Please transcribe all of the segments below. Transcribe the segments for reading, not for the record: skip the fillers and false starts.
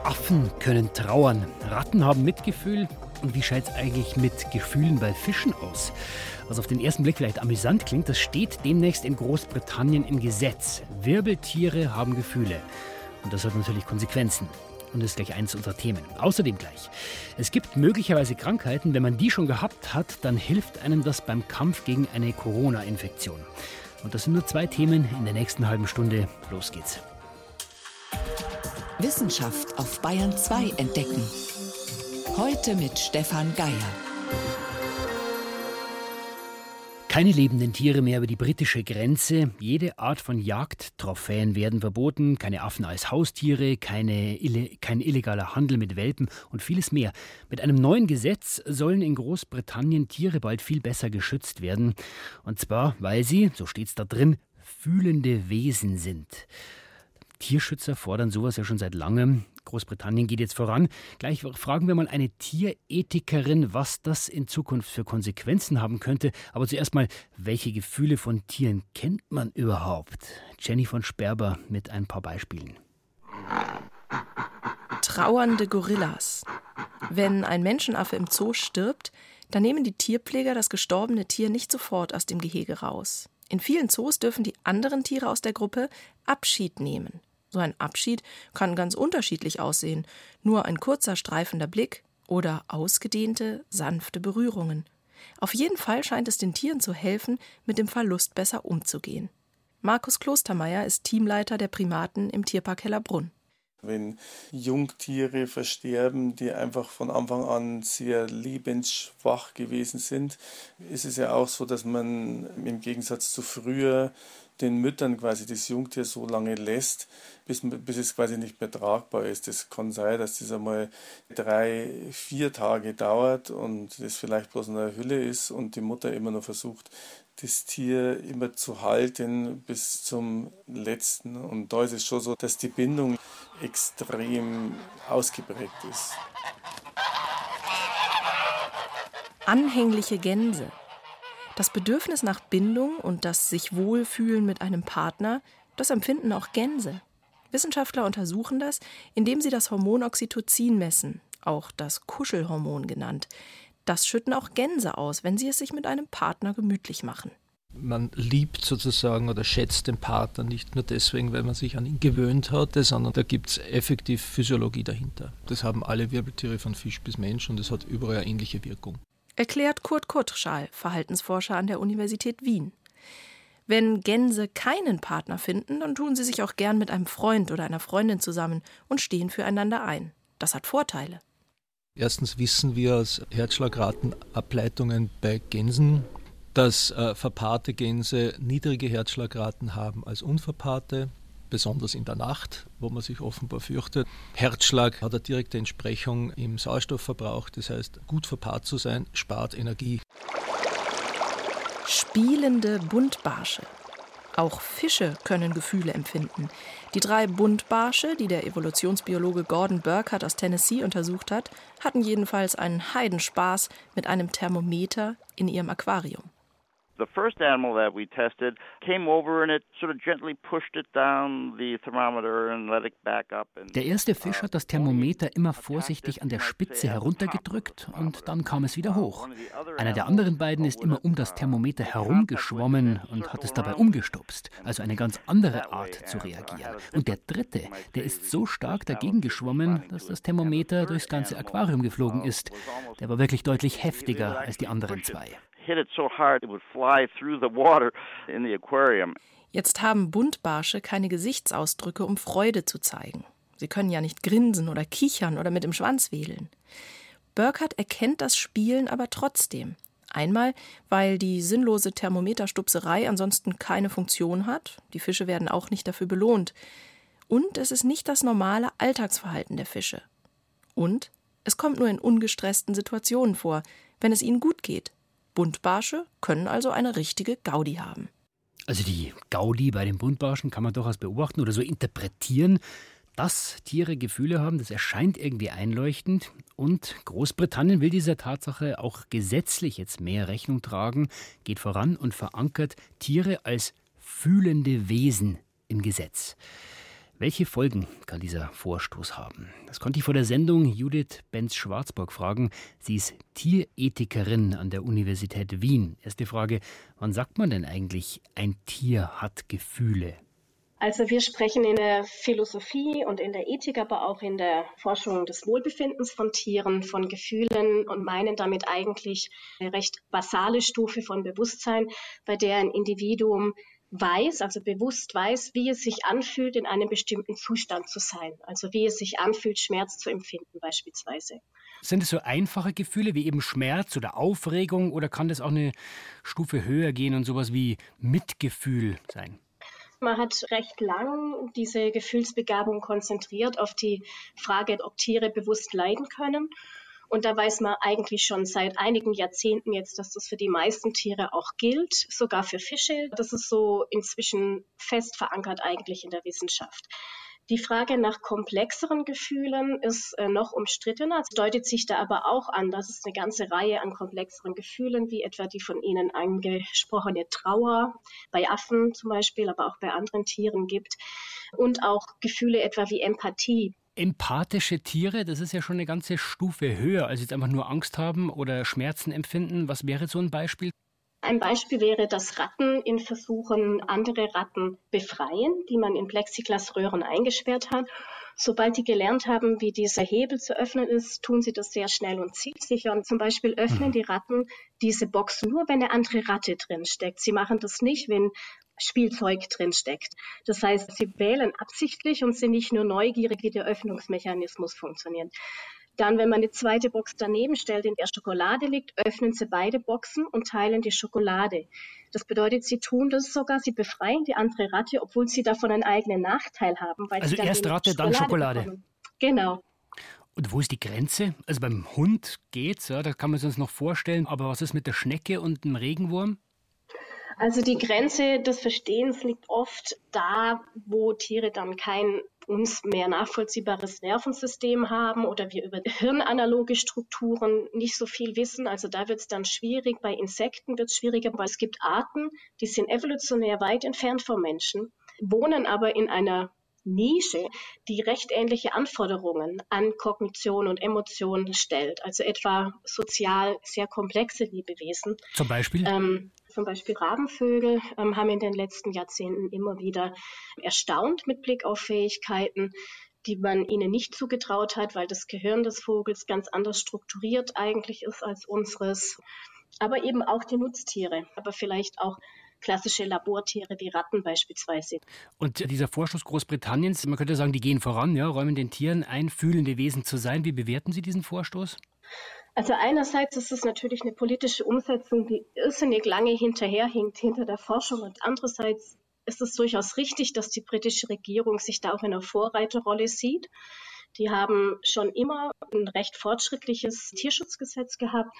Affen können trauern, Ratten haben Mitgefühl. Und wie schaut es eigentlich mit Gefühlen bei Fischen aus? Was auf den ersten Blick vielleicht amüsant klingt, das steht demnächst in Großbritannien im Gesetz. Wirbeltiere haben Gefühle. Und das hat natürlich Konsequenzen. Und das ist gleich eins unserer Themen. Außerdem gleich: Es gibt möglicherweise Krankheiten, wenn man die schon gehabt hat, dann hilft einem das beim Kampf gegen eine Corona-Infektion. Und das sind nur 2 Themen in der nächsten halben Stunde. Los geht's. Wissenschaft auf Bayern 2 entdecken. Heute mit Stefan Geier. Keine lebenden Tiere mehr über die britische Grenze. Jede Art von Jagdtrophäen werden verboten. Keine Affen als Haustiere, kein illegaler Handel mit Welpen und vieles mehr. Mit einem neuen Gesetz sollen in Großbritannien Tiere bald viel besser geschützt werden. Und zwar, weil sie, so steht es da drin, fühlende Wesen sind. Tierschützer fordern sowas ja schon seit langem. Großbritannien geht jetzt voran. Gleich fragen wir mal eine Tierethikerin, was das in Zukunft für Konsequenzen haben könnte. Aber zuerst mal, welche Gefühle von Tieren kennt man überhaupt? Jenny von Sperber mit ein paar Beispielen. Trauernde Gorillas. Wenn ein Menschenaffe im Zoo stirbt, dann nehmen die Tierpfleger das gestorbene Tier nicht sofort aus dem Gehege raus. In vielen Zoos dürfen die anderen Tiere aus der Gruppe Abschied nehmen. So ein Abschied kann ganz unterschiedlich aussehen. Nur ein kurzer streifender Blick oder ausgedehnte, sanfte Berührungen. Auf jeden Fall scheint es den Tieren zu helfen, mit dem Verlust besser umzugehen. Markus Klostermeier ist Teamleiter der Primaten im Tierpark Hellerbrunn. Wenn Jungtiere versterben, die einfach von Anfang an sehr lebensschwach gewesen sind, ist es ja auch so, dass man im Gegensatz zu früher den Müttern quasi das Jungtier so lange lässt, bis es quasi nicht mehr tragbar ist. Das kann sein, dass das einmal 3-4 Tage dauert und das vielleicht bloß in einer Hülle ist und die Mutter immer noch versucht, das Tier immer zu halten bis zum letzten. Und da ist es schon so, dass die Bindung extrem ausgeprägt ist. Anhängliche Gänse. Das Bedürfnis nach Bindung und das sich wohlfühlen mit einem Partner, das empfinden auch Gänse. Wissenschaftler untersuchen das, indem sie das Hormon Oxytocin messen, auch das Kuschelhormon genannt. Das schütten auch Gänse aus, wenn sie es sich mit einem Partner gemütlich machen. Man liebt sozusagen oder schätzt den Partner nicht nur deswegen, weil man sich an ihn gewöhnt hatte, sondern da gibt es effektiv Physiologie dahinter. Das haben alle Wirbeltiere von Fisch bis Mensch und es hat überall eine ähnliche Wirkung. Erklärt Kurt Kuttschall, Verhaltensforscher an der Universität Wien. Wenn Gänse keinen Partner finden, dann tun sie sich auch gern mit einem Freund oder einer Freundin zusammen und stehen füreinander ein. Das hat Vorteile. Erstens wissen wir aus Herzschlagratenableitungen bei Gänsen, dass verpaarte Gänse niedrige Herzschlagraten haben als unverpaarte, besonders in der Nacht, wo man sich offenbar fürchtet. Herzschlag hat eine direkte Entsprechung im Sauerstoffverbrauch, das heißt, gut verpaart zu sein, spart Energie. Spielende Buntbarsche. Auch Fische können Gefühle empfinden. Die 3 Buntbarsche, die der Evolutionsbiologe Gordon Burkhardt aus Tennessee untersucht hat, hatten jedenfalls einen Heidenspaß mit einem Thermometer in ihrem Aquarium. The first animal that we tested came over and it sort of gently pushed it down the thermometer and let it back up. Der erste Fisch hat das Thermometer immer vorsichtig an der Spitze heruntergedrückt und dann kam es wieder hoch. Einer der anderen beiden ist immer um das Thermometer herumgeschwommen und hat es dabei umgestupst, also eine ganz andere Art zu reagieren. Und der dritte, der ist so stark dagegen geschwommen, dass das Thermometer durchs ganze Aquarium geflogen ist. Der war wirklich deutlich heftiger als die anderen 2. Jetzt haben Buntbarsche keine Gesichtsausdrücke, um Freude zu zeigen. Sie können ja nicht grinsen oder kichern oder mit dem Schwanz wedeln. Burkhardt erkennt das Spielen aber trotzdem. Einmal, weil die sinnlose Thermometerstupserei ansonsten keine Funktion hat. Die Fische werden auch nicht dafür belohnt. Und es ist nicht das normale Alltagsverhalten der Fische. Und es kommt nur in ungestressten Situationen vor, wenn es ihnen gut geht. Buntbarsche können also eine richtige Gaudi haben. Also die Gaudi bei den Buntbarschen kann man durchaus beobachten oder so interpretieren. Dass Tiere Gefühle haben, das erscheint irgendwie einleuchtend. Und Großbritannien will dieser Tatsache auch gesetzlich jetzt mehr Rechnung tragen, geht voran und verankert Tiere als fühlende Wesen im Gesetz. Welche Folgen kann dieser Vorstoß haben? Das konnte ich vor der Sendung Judith Benz-Schwarzburg fragen. Sie ist Tierethikerin an der Universität Wien. Erste Frage, wann sagt man denn eigentlich, ein Tier hat Gefühle? Also wir sprechen in der Philosophie und in der Ethik, aber auch in der Forschung des Wohlbefindens von Tieren, von Gefühlen und meinen damit eigentlich eine recht basale Stufe von Bewusstsein, bei der ein Individuum weiß, also bewusst weiß, wie es sich anfühlt, in einem bestimmten Zustand zu sein. Also wie es sich anfühlt, Schmerz zu empfinden beispielsweise. Sind es so einfache Gefühle wie eben Schmerz oder Aufregung oder kann das auch eine Stufe höher gehen und sowas wie Mitgefühl sein? Man hat recht lang diese Gefühlsbegabung konzentriert auf die Frage, ob Tiere bewusst leiden können. Und da weiß man eigentlich schon seit einigen Jahrzehnten jetzt, dass das für die meisten Tiere auch gilt, sogar für Fische. Das ist so inzwischen fest verankert eigentlich in der Wissenschaft. Die Frage nach komplexeren Gefühlen ist noch umstrittener. Es deutet sich da aber auch an, dass es eine ganze Reihe an komplexeren Gefühlen, wie etwa die von Ihnen angesprochene Trauer, bei Affen zum Beispiel, aber auch bei anderen Tieren gibt. Und auch Gefühle etwa wie Empathie. Empathische Tiere, das ist ja schon eine ganze Stufe höher, als jetzt einfach nur Angst haben oder Schmerzen empfinden. Was wäre so ein Beispiel? Ein Beispiel wäre, dass Ratten in Versuchen andere Ratten befreien, die man in Plexiglasröhren eingesperrt hat. Sobald die gelernt haben, wie dieser Hebel zu öffnen ist, tun sie das sehr schnell und zielsicher. Und zum Beispiel öffnen die Ratten diese Box nur, wenn eine andere Ratte drin steckt. Sie machen das nicht, wenn Spielzeug drin steckt. Das heißt, sie wählen absichtlich und sind nicht nur neugierig, wie der Öffnungsmechanismus funktioniert. Dann, wenn man eine zweite Box daneben stellt, in der Schokolade liegt, öffnen sie beide Boxen und teilen die Schokolade. Das bedeutet, sie tun das sogar, sie befreien die andere Ratte, obwohl sie davon einen eigenen Nachteil haben. Weil also sie dann erst Ratte, dann Schokolade. Bekommen. Genau. Und wo ist die Grenze? Also beim Hund geht's, ja, da kann man es uns noch vorstellen. Aber was ist mit der Schnecke und dem Regenwurm? Also die Grenze des Verstehens liegt oft da, wo Tiere dann kein uns mehr nachvollziehbares Nervensystem haben oder wir über hirnanaloge Strukturen nicht so viel wissen. Also da wird es dann schwierig. Bei Insekten wird es schwieriger, weil es gibt Arten, die sind evolutionär weit entfernt vom Menschen, wohnen aber in einer Nische, die recht ähnliche Anforderungen an Kognition und Emotionen stellt. Also etwa sozial sehr komplexe Lebewesen. Zum Beispiel? Zum Beispiel Rabenvögel haben in den letzten Jahrzehnten immer wieder erstaunt mit Blick auf Fähigkeiten, die man ihnen nicht zugetraut hat, weil das Gehirn des Vogels ganz anders strukturiert eigentlich ist als unseres. Aber eben auch die Nutztiere, aber vielleicht auch klassische Labortiere wie Ratten beispielsweise. Und dieser Vorstoß Großbritanniens, man könnte sagen, die gehen voran, ja, räumen den Tieren ein, fühlende Wesen zu sein. Wie bewerten Sie diesen Vorstoß? Also einerseits ist es natürlich eine politische Umsetzung, die irrsinnig lange hinterherhinkt hinter der Forschung und andererseits ist es durchaus richtig, dass die britische Regierung sich da auch in einer Vorreiterrolle sieht. Die haben schon immer ein recht fortschrittliches Tierschutzgesetz gehabt.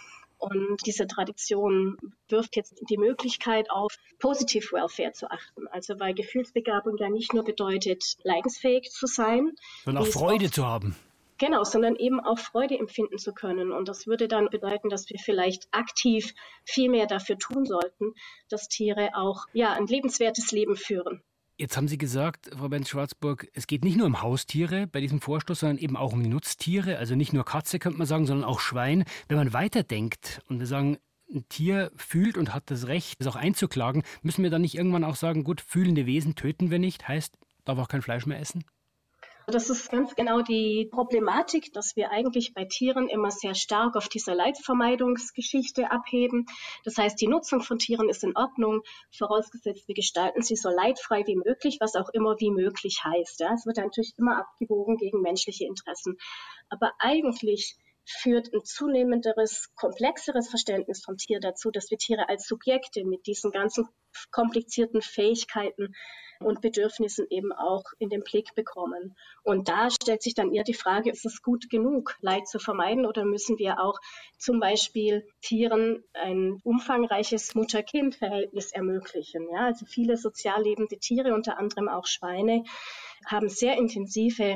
Und diese Tradition wirft jetzt die Möglichkeit auf, Positive Welfare zu achten. Also weil Gefühlsbegabung ja nicht nur bedeutet, leidensfähig zu sein. Sondern auch Freude zu haben. Genau, sondern eben auch Freude empfinden zu können. Und das würde dann bedeuten, dass wir vielleicht aktiv viel mehr dafür tun sollten, dass Tiere auch ein lebenswertes Leben führen. Jetzt haben Sie gesagt, Frau Benz-Schwarzburg, es geht nicht nur um Haustiere bei diesem Vorstoß, sondern eben auch um Nutztiere. Also nicht nur Katze, könnte man sagen, sondern auch Schwein. Wenn man weiterdenkt und wir sagen, ein Tier fühlt und hat das Recht, es auch einzuklagen, müssen wir dann nicht irgendwann auch sagen, gut, fühlende Wesen töten wir nicht, heißt, darf auch kein Fleisch mehr essen? Das ist ganz genau die Problematik, dass wir eigentlich bei Tieren immer sehr stark auf dieser Leidvermeidungsgeschichte abheben. Das heißt, die Nutzung von Tieren ist in Ordnung, vorausgesetzt wir gestalten sie so leidfrei wie möglich, was auch immer wie möglich heißt. Ja. Es wird natürlich immer abgewogen gegen menschliche Interessen. Aber eigentlich führt ein zunehmenderes, komplexeres Verständnis vom Tier dazu, dass wir Tiere als Subjekte mit diesen ganzen komplizierten Fähigkeiten und Bedürfnissen eben auch in den Blick bekommen. Und da stellt sich dann eher die Frage, ist es gut genug, Leid zu vermeiden oder müssen wir auch zum Beispiel Tieren ein umfangreiches Mutter-Kind-Verhältnis ermöglichen? Ja, also viele sozial lebende Tiere, unter anderem auch Schweine, haben sehr intensive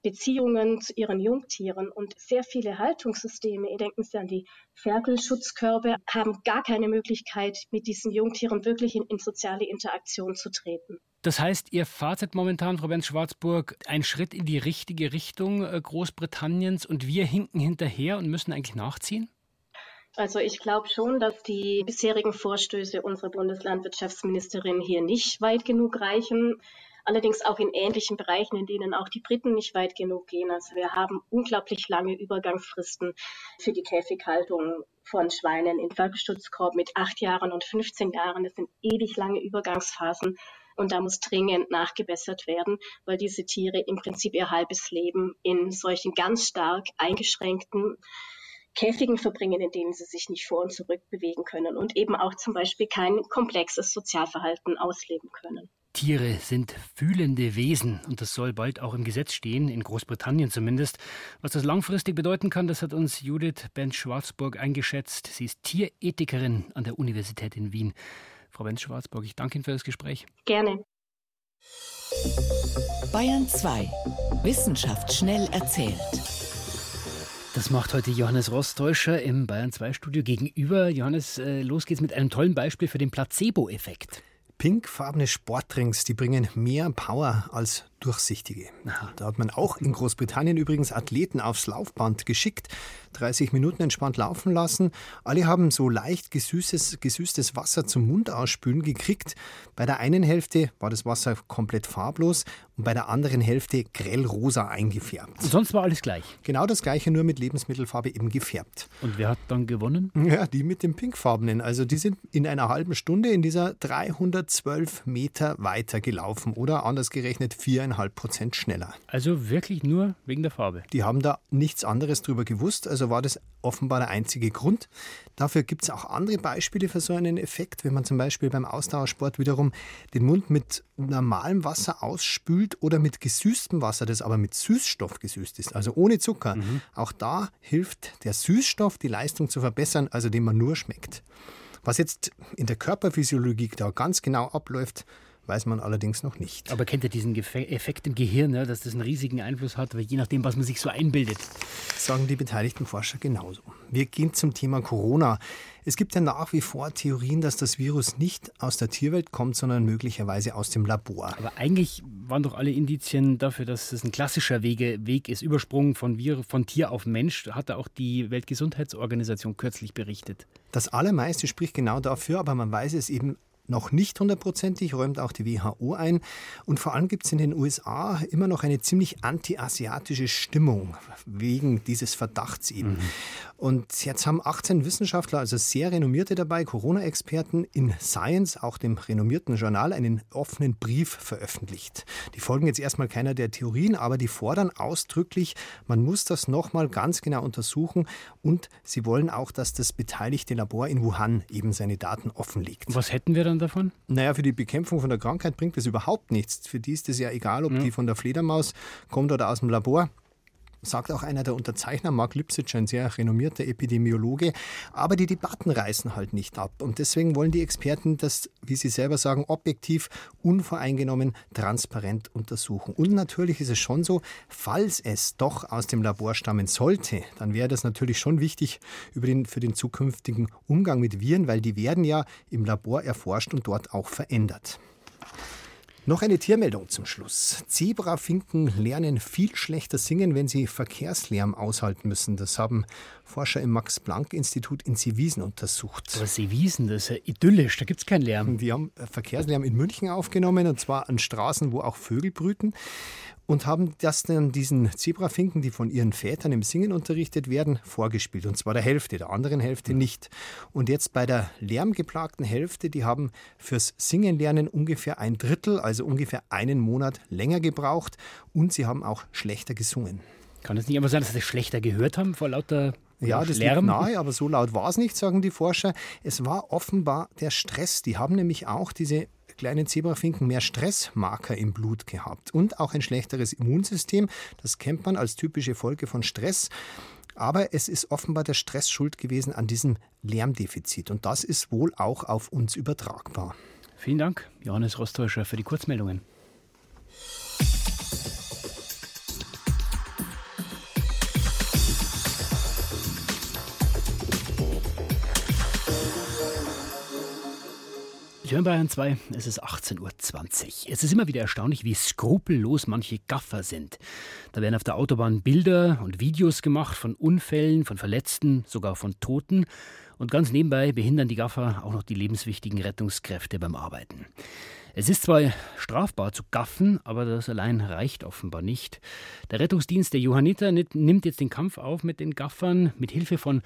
Beziehungen zu ihren Jungtieren. Und sehr viele Haltungssysteme, ihr denken Sie an die Ferkelschutzkörbe, haben gar keine Möglichkeit, mit diesen Jungtieren wirklich in soziale Interaktion zu treten. Das heißt, Ihr Fazit momentan, Frau Benz-Schwarzburg, ein Schritt in die richtige Richtung Großbritanniens und wir hinken hinterher und müssen eigentlich nachziehen? Also ich glaube schon, dass die bisherigen Vorstöße unserer Bundeslandwirtschaftsministerin hier nicht weit genug reichen. Allerdings auch in ähnlichen Bereichen, in denen auch die Briten nicht weit genug gehen. Also wir haben unglaublich lange Übergangsfristen für die Käfighaltung von Schweinen in Ferkelschutzkorb mit 8 Jahren und 15 Jahren. Das sind ewig lange Übergangsphasen. Und da muss dringend nachgebessert werden, weil diese Tiere im Prinzip ihr halbes Leben in solchen ganz stark eingeschränkten Käfigen verbringen, in denen sie sich nicht vor und zurück bewegen können und eben auch zum Beispiel kein komplexes Sozialverhalten ausleben können. Tiere sind fühlende Wesen und das soll bald auch im Gesetz stehen, in Großbritannien zumindest. Was das langfristig bedeuten kann, das hat uns Judith Benz-Schwarzburg eingeschätzt. Sie ist Tierethikerin an der Universität in Wien. Frau Benz-Schwarzburg, ich danke Ihnen für das Gespräch. Gerne. Bayern 2. Wissenschaft schnell erzählt. Das macht heute Johannes Rostäuscher im Bayern 2 Studio gegenüber. Johannes, los geht's mit einem tollen Beispiel für den Placebo-Effekt. Pinkfarbene Sportdrinks, die bringen mehr Power als durchsichtige. Da hat man auch in Großbritannien übrigens Athleten aufs Laufband geschickt, 30 Minuten entspannt laufen lassen. Alle haben so leicht gesüßtes Wasser zum Mund ausspülen gekriegt. Bei der einen Hälfte war das Wasser komplett farblos und bei der anderen Hälfte grellrosa eingefärbt. Und sonst war alles gleich? Genau das Gleiche, nur mit Lebensmittelfarbe eben gefärbt. Und wer hat dann gewonnen? Ja, die mit dem Pinkfarbenen. Also die sind in einer halben Stunde in dieser 312 Meter weiter gelaufen oder anders gerechnet 4,5% schneller. Also wirklich nur wegen der Farbe? Die haben da nichts anderes drüber gewusst, also war das offenbar der einzige Grund. Dafür gibt es auch andere Beispiele für so einen Effekt, wenn man zum Beispiel beim Ausdauersport wiederum den Mund mit normalem Wasser ausspült oder mit gesüßtem Wasser, das aber mit Süßstoff gesüßt ist, also ohne Zucker. Auch da hilft der Süßstoff, die Leistung zu verbessern, also den man nur schmeckt. Was jetzt in der Körperphysiologie da ganz genau abläuft, weiß man allerdings noch nicht. Aber kennt ihr diesen Effekt im Gehirn, ne, dass das einen riesigen Einfluss hat, je nachdem, was man sich so einbildet? Sagen die beteiligten Forscher genauso. Wir gehen zum Thema Corona. Es gibt ja nach wie vor Theorien, dass das Virus nicht aus der Tierwelt kommt, sondern möglicherweise aus dem Labor. Aber eigentlich waren doch alle Indizien dafür, dass es ein klassischer Weg ist, Übersprung von Tier auf Mensch, hat auch die Weltgesundheitsorganisation kürzlich berichtet. Das Allermeiste spricht genau dafür, aber man weiß es eben noch nicht hundertprozentig, räumt auch die WHO ein. Und vor allem gibt es in den USA immer noch eine ziemlich anti-asiatische Stimmung wegen dieses Verdachts eben. Und jetzt haben 18 Wissenschaftler, also sehr renommierte dabei, Corona-Experten, in Science, auch dem renommierten Journal, einen offenen Brief veröffentlicht. Die folgen jetzt erstmal keiner der Theorien, aber die fordern ausdrücklich, man muss das nochmal ganz genau untersuchen und sie wollen auch, dass das beteiligte Labor in Wuhan eben seine Daten offenlegt. Und was hätten wir dann davon? Naja, für die Bekämpfung von der Krankheit bringt das überhaupt nichts. Für die ist es ja egal, ob die von der Fledermaus kommt oder aus dem Labor. Sagt auch einer der Unterzeichner, Mark Lipsitch, ein sehr renommierter Epidemiologe. Aber die Debatten reißen halt nicht ab. Und deswegen wollen die Experten das, wie sie selber sagen, objektiv, unvoreingenommen, transparent untersuchen. Und natürlich ist es schon so, falls es doch aus dem Labor stammen sollte, dann wäre das natürlich schon wichtig für den zukünftigen Umgang mit Viren, weil die werden ja im Labor erforscht und dort auch verändert. Noch eine Tiermeldung zum Schluss. Zebrafinken lernen viel schlechter singen, wenn sie Verkehrslärm aushalten müssen. Das haben Forscher im Max-Planck-Institut in Seewiesen untersucht. Aber Seewiesen, das ist ja idyllisch, da gibt es keinen Lärm. Die haben Verkehrslärm in München aufgenommen, und zwar an Straßen, wo auch Vögel brüten. Und haben das dann diesen Zebrafinken, die von ihren Vätern im Singen unterrichtet werden, vorgespielt. Und zwar der Hälfte, der anderen Hälfte nicht. Und jetzt bei der lärmgeplagten Hälfte, die haben fürs Singenlernen ungefähr 1/3, also ungefähr einen Monat länger gebraucht. Und sie haben auch schlechter gesungen. Kann es nicht einfach sein, dass sie schlechter gehört haben vor lauter Ja, das liegt nahe, aber so laut war es nicht, sagen die Forscher. Es war offenbar der Stress. Die haben nämlich auch diese kleinen Zebrafinken mehr Stressmarker im Blut gehabt und auch ein schlechteres Immunsystem. Das kennt man als typische Folge von Stress. Aber es ist offenbar der Stress schuld gewesen an diesem Lärmdefizit. Und das ist wohl auch auf uns übertragbar. Vielen Dank, Johannes Rostäuscher, für die Kurzmeldungen. Sie hören Bayern 2, es ist 18:20 Uhr. Es ist immer wieder erstaunlich, wie skrupellos manche Gaffer sind. Da werden auf der Autobahn Bilder und Videos gemacht von Unfällen, von Verletzten, sogar von Toten. Und ganz nebenbei behindern die Gaffer auch noch die lebenswichtigen Rettungskräfte beim Arbeiten. Es ist zwar strafbar zu gaffen, aber das allein reicht offenbar nicht. Der Rettungsdienst der Johanniter nimmt jetzt den Kampf auf mit den Gaffern mit Hilfe von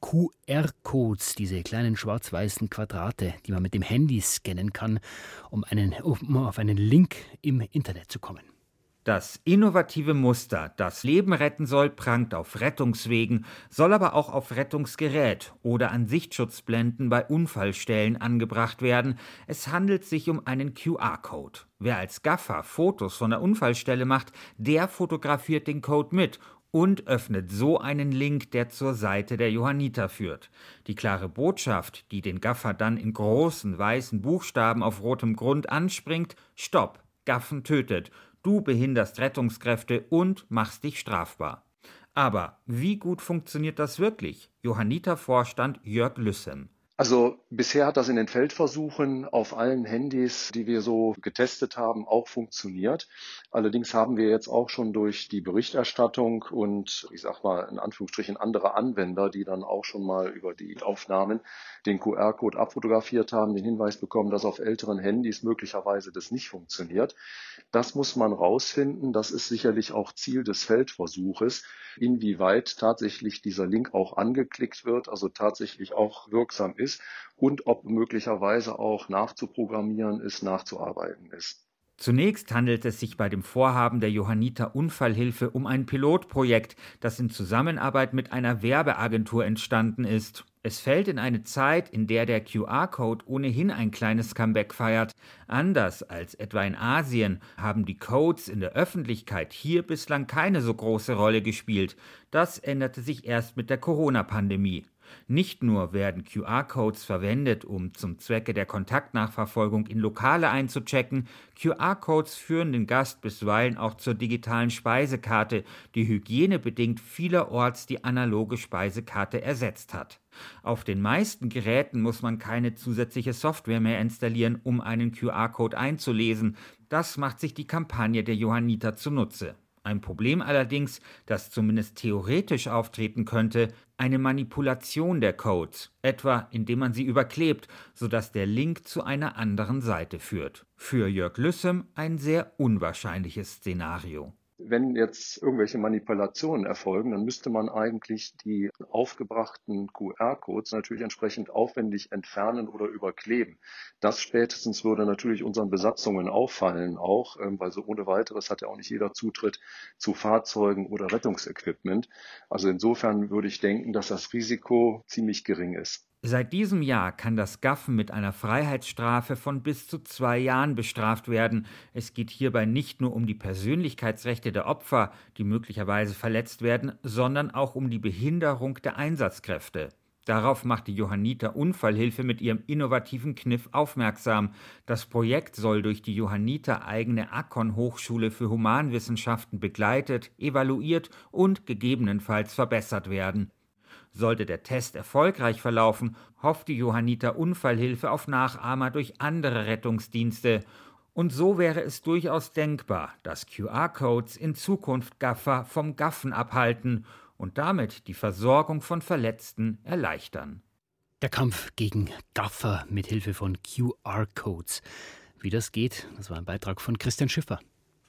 QR-Codes, diese kleinen schwarz-weißen Quadrate, die man mit dem Handy scannen kann, um auf einen Link im Internet zu kommen. Das innovative Muster, das Leben retten soll, prangt auf Rettungswegen, soll aber auch auf Rettungsgerät oder an Sichtschutzblenden bei Unfallstellen angebracht werden. Es handelt sich um einen QR-Code. Wer als Gaffer Fotos von der Unfallstelle macht, der fotografiert den Code mit und öffnet so einen Link, der zur Seite der Johanniter führt. Die klare Botschaft, die den Gaffer dann in großen weißen Buchstaben auf rotem Grund anspringt: Stopp, Gaffen tötet. Du behinderst Rettungskräfte und machst dich strafbar. Aber wie gut funktioniert das wirklich? Johanniter-Vorstand Jörg Lüssem. Also bisher hat das in den Feldversuchen auf allen Handys, die wir so getestet haben, auch funktioniert. Allerdings haben wir jetzt auch schon durch die Berichterstattung und ich sag mal in Anführungsstrichen andere Anwender, die dann auch schon mal über die Aufnahmen den QR-Code abfotografiert haben, den Hinweis bekommen, dass auf älteren Handys möglicherweise das nicht funktioniert. Das muss man rausfinden. Das ist sicherlich auch Ziel des Feldversuches, inwieweit tatsächlich dieser Link auch angeklickt wird, also tatsächlich auch wirksam ist und ob möglicherweise auch nachzuprogrammieren ist, nachzuarbeiten ist. Zunächst handelt es sich bei dem Vorhaben der Johanniter Unfallhilfe um ein Pilotprojekt, das in Zusammenarbeit mit einer Werbeagentur entstanden ist. Es fällt in eine Zeit, in der der QR-Code ohnehin ein kleines Comeback feiert. Anders als etwa in Asien haben die Codes in der Öffentlichkeit hier bislang keine so große Rolle gespielt. Das änderte sich erst mit der Corona-Pandemie. Nicht nur werden QR-Codes verwendet, um zum Zwecke der Kontaktnachverfolgung in Lokale einzuchecken, QR-Codes führen den Gast bisweilen auch zur digitalen Speisekarte, die hygienebedingt vielerorts die analoge Speisekarte ersetzt hat. Auf den meisten Geräten muss man keine zusätzliche Software mehr installieren, um einen QR-Code einzulesen. Das macht sich die Kampagne der Johanniter zunutze. Ein Problem allerdings, das zumindest theoretisch auftreten könnte: eine Manipulation der Codes, etwa indem man sie überklebt, sodass der Link zu einer anderen Seite führt. Für Jörg Lüssem ein sehr unwahrscheinliches Szenario. Wenn jetzt irgendwelche Manipulationen erfolgen, dann müsste man eigentlich die aufgebrachten QR-Codes natürlich entsprechend aufwendig entfernen oder überkleben. Das spätestens würde natürlich unseren Besatzungen auffallen auch, weil so ohne weiteres hat ja auch nicht jeder Zutritt zu Fahrzeugen oder Rettungsequipment. Also insofern würde ich denken, dass das Risiko ziemlich gering ist. Seit diesem Jahr kann das Gaffen mit einer Freiheitsstrafe von bis zu 2 Jahren bestraft werden. Es geht hierbei nicht nur um die Persönlichkeitsrechte der Opfer, die möglicherweise verletzt werden, sondern auch um die Behinderung der Einsatzkräfte. Darauf macht die Johanniter Unfallhilfe mit ihrem innovativen Kniff aufmerksam. Das Projekt soll durch die Johanniter eigene Akkon-Hochschule für Humanwissenschaften begleitet, evaluiert und gegebenenfalls verbessert werden. Sollte der Test erfolgreich verlaufen, hofft die Johanniter Unfallhilfe auf Nachahmer durch andere Rettungsdienste. Und so wäre es durchaus denkbar, dass QR-Codes in Zukunft Gaffer vom Gaffen abhalten und damit die Versorgung von Verletzten erleichtern. Der Kampf gegen Gaffer mit Hilfe von QR-Codes. Wie das geht, das war ein Beitrag von Christian Schiffer.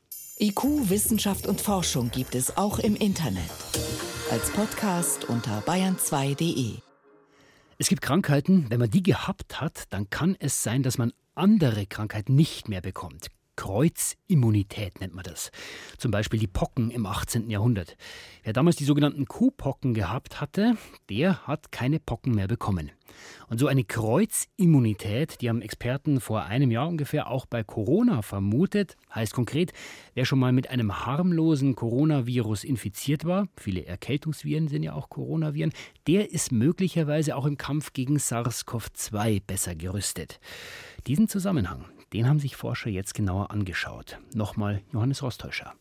IQ, Wissenschaft und Forschung gibt es auch im Internet. Als Podcast unter bayern2.de. Es gibt Krankheiten, wenn man die gehabt hat, dann kann es sein, dass man andere Krankheiten nicht mehr bekommt. Kreuzimmunität nennt man das. Zum Beispiel die Pocken im 18. Jahrhundert. Wer damals die sogenannten Kuhpocken gehabt hatte, der hat keine Pocken mehr bekommen. Und so eine Kreuzimmunität, die haben Experten vor einem Jahr ungefähr auch bei Corona vermutet, heißt konkret, wer schon mal mit einem harmlosen Coronavirus infiziert war, viele Erkältungsviren sind ja auch Coronaviren, der ist möglicherweise auch im Kampf gegen SARS-CoV-2 besser gerüstet. Diesen Zusammenhang, den haben sich Forscher jetzt genauer angeschaut. Nochmal Johannes Rostäuscher.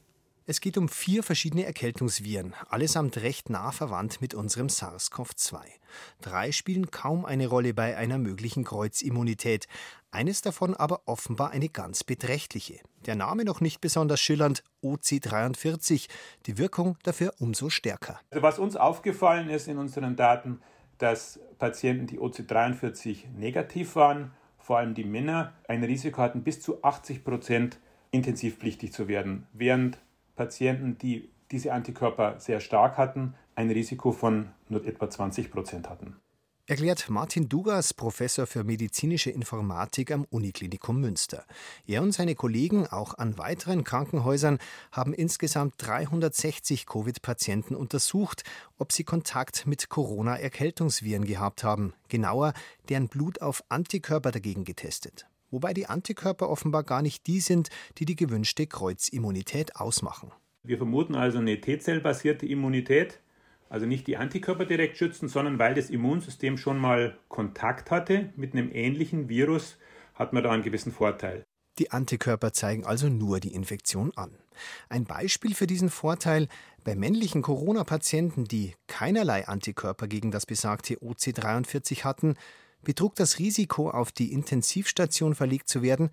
Es geht um 4 verschiedene Erkältungsviren, allesamt recht nah verwandt mit unserem SARS-CoV-2. 3 spielen kaum eine Rolle bei einer möglichen Kreuzimmunität. Eines davon aber offenbar eine ganz beträchtliche. Der Name noch nicht besonders schillernd, OC43, die Wirkung dafür umso stärker. Also was uns aufgefallen ist in unseren Daten, dass Patienten, die OC43 negativ waren, vor allem die Männer, ein Risiko hatten, bis zu 80% intensivpflichtig zu werden, während Patienten, die diese Antikörper sehr stark hatten, ein Risiko von nur etwa 20% hatten. Erklärt Martin Dugas, Professor für medizinische Informatik am Uniklinikum Münster. Er und seine Kollegen, auch an weiteren Krankenhäusern, haben insgesamt 360 Covid-Patienten untersucht, ob sie Kontakt mit Corona-Erkältungsviren gehabt haben. Genauer, deren Blut auf Antikörper dagegen getestet. Wobei die Antikörper offenbar gar nicht die sind, die die gewünschte Kreuzimmunität ausmachen. Wir vermuten also eine T-Zell-basierte Immunität, also nicht die Antikörper direkt schützen, sondern weil das Immunsystem schon mal Kontakt hatte mit einem ähnlichen Virus, hat man da einen gewissen Vorteil. Die Antikörper zeigen also nur die Infektion an. Ein Beispiel für diesen Vorteil: Bei männlichen Corona-Patienten, die keinerlei Antikörper gegen das besagte OC43 hatten, betrug das Risiko, auf die Intensivstation verlegt zu werden,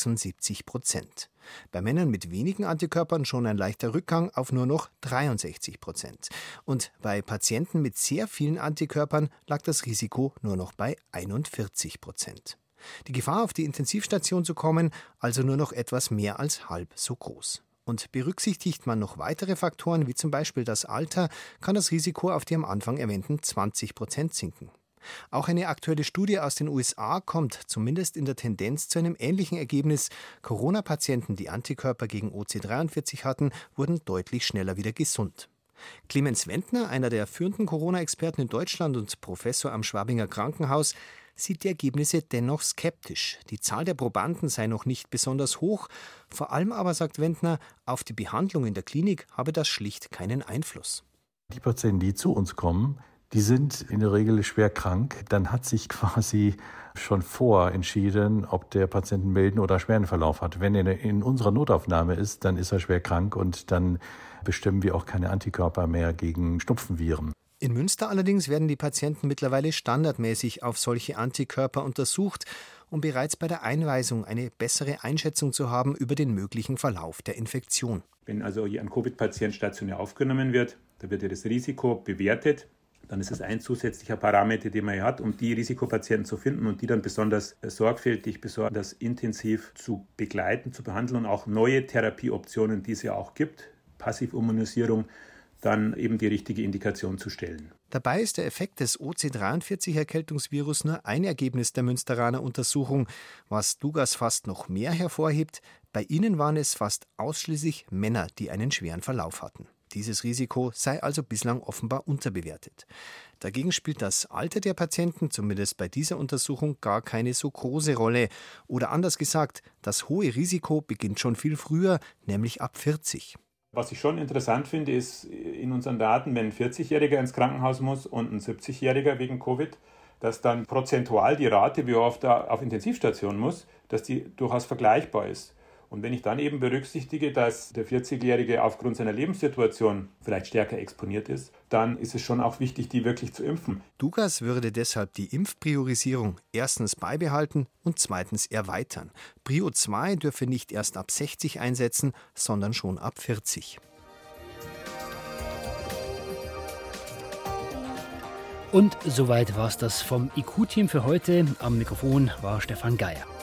76%. Bei Männern mit wenigen Antikörpern schon ein leichter Rückgang auf nur noch 63%. Und bei Patienten mit sehr vielen Antikörpern lag das Risiko nur noch bei 41%. Die Gefahr, auf die Intensivstation zu kommen, also nur noch etwas mehr als halb so groß. Und berücksichtigt man noch weitere Faktoren, wie zum Beispiel das Alter, kann das Risiko auf die am Anfang erwähnten 20% sinken. Auch eine aktuelle Studie aus den USA kommt zumindest in der Tendenz zu einem ähnlichen Ergebnis. Corona-Patienten, die Antikörper gegen OC43 hatten, wurden deutlich schneller wieder gesund. Clemens Wendner, einer der führenden Corona-Experten in Deutschland und Professor am Schwabinger Krankenhaus, sieht die Ergebnisse dennoch skeptisch. Die Zahl der Probanden sei noch nicht besonders hoch. Vor allem aber, sagt Wendner, auf die Behandlung in der Klinik habe das schlicht keinen Einfluss. Die Patienten, die zu uns kommen, die sind in der Regel schwer krank. Dann hat sich quasi schon vorentschieden, ob der Patient einen milden oder schweren Verlauf hat. Wenn er in unserer Notaufnahme ist, dann ist er schwer krank und dann bestimmen wir auch keine Antikörper mehr gegen Schnupfenviren. In Münster allerdings werden die Patienten mittlerweile standardmäßig auf solche Antikörper untersucht, um bereits bei der Einweisung eine bessere Einschätzung zu haben über den möglichen Verlauf der Infektion. Wenn also ein Covid-Patient stationär aufgenommen wird, da wird ja das Risiko bewertet. Dann ist es ein zusätzlicher Parameter, den man hier hat, um die Risikopatienten zu finden und die dann besonders sorgfältig, besonders intensiv zu begleiten, zu behandeln und auch neue Therapieoptionen, die es ja auch gibt, Passivimmunisierung, dann eben die richtige Indikation zu stellen. Dabei ist der Effekt des OC43-Erkältungsvirus nur ein Ergebnis der Münsteraner Untersuchung. Was Dugas fast noch mehr hervorhebt: Bei ihnen waren es fast ausschließlich Männer, die einen schweren Verlauf hatten. Dieses Risiko sei also bislang offenbar unterbewertet. Dagegen spielt das Alter der Patienten, zumindest bei dieser Untersuchung, gar keine so große Rolle. Oder anders gesagt, das hohe Risiko beginnt schon viel früher, nämlich ab 40. Was ich schon interessant finde, ist in unseren Daten, wenn ein 40-Jähriger ins Krankenhaus muss und ein 70-Jähriger wegen Covid, dass dann prozentual die Rate, wie oft er auf Intensivstation muss, dass die durchaus vergleichbar ist. Und wenn ich dann eben berücksichtige, dass der 40-Jährige aufgrund seiner Lebenssituation vielleicht stärker exponiert ist, dann ist es schon auch wichtig, die wirklich zu impfen. Dugas würde deshalb die Impfpriorisierung erstens beibehalten und zweitens erweitern. Prio 2 dürfe nicht erst ab 60 einsetzen, sondern schon ab 40. Und soweit war es das vom IQ-Team für heute. Am Mikrofon war Stefan Geier.